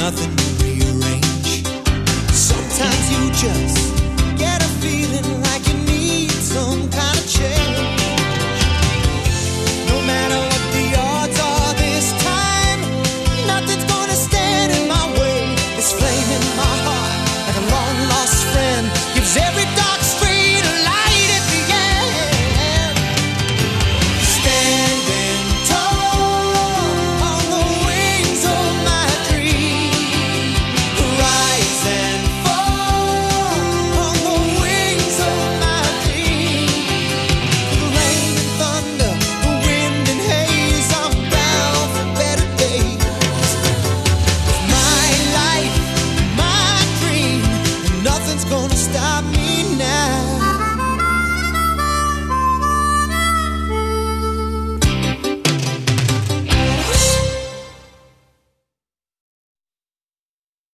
nothing to rearrange. Sometimes you just get a feeling like you need some kind of change. No matter what the odds are this time, nothing's gonna stand in my way. This flame in my heart, like a long lost friend, gives every dark street a light at the end. Standing tall on the wings of my dream, rise and fall on the wings of my dream. The rain and thunder, the wind and haze, I'm bound for better days. My life, my dream, and nothing's gonna stop me